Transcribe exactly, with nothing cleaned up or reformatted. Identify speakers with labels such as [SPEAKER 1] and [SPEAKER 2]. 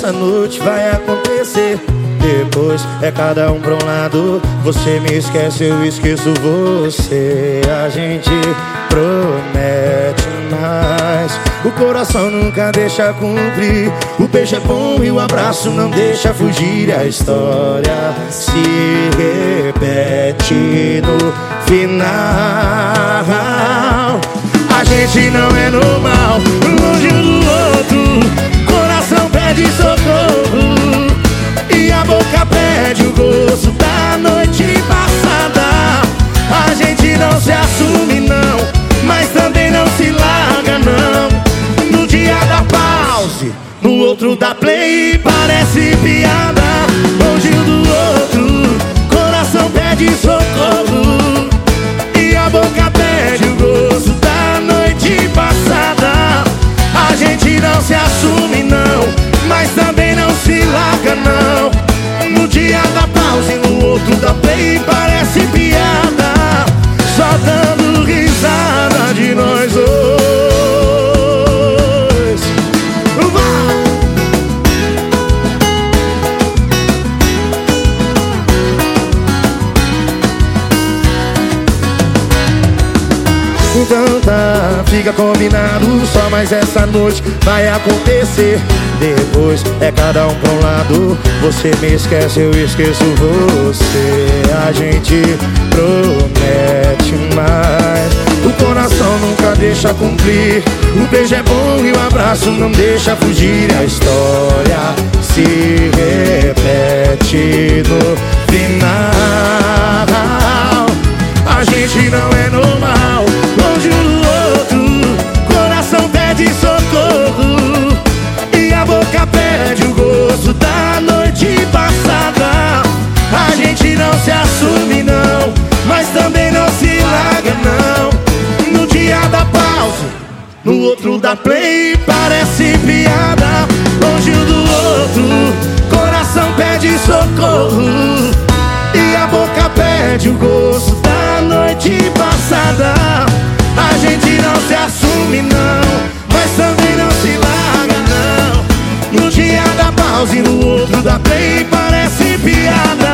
[SPEAKER 1] essa noite vai acontecer. Depois é cada um pra um lado. Você me esquece, eu esqueço você. A gente promete mais, o coração nunca deixa cumprir. O beijo é bom e o abraço não deixa fugir. A história se repete no final. A gente não é normal, longe um do outro. Coração pede socorro e a boca pede o gosto da noite passada. A gente não se assume não, mas também não se larga não. No dia da pause, no outro dá play, parece piada. Longe um do outro, coração pede socorro e a boca pede o gosto da noite passada. A gente não se assume não, mas também não se larga não. No dia da pausa e no outro da play, parece piada. Só dando risada de nós dois. Vai! Então tá, fica combinado, só mais essa noite vai acontecer. Depois é cada um pra um lado. Você me esquece, eu esqueço você. A gente promete mais, o coração nunca deixa cumprir. O beijo é bom e o abraço não deixa fugir. A história se repete no final. A gente não é normal, longe um do outro. Coração pede socorro e a boca pede o gosto da noite passada. A gente não se assume não, mas também não se larga não. No dia da pausa, no outro dá play, parece piada. Longe um do outro, coração pede socorro e a boca pede o gosto da noite passada. A gente não se assume não, mas também não se larga não. No dia da pausa e no outro da play, parece piada.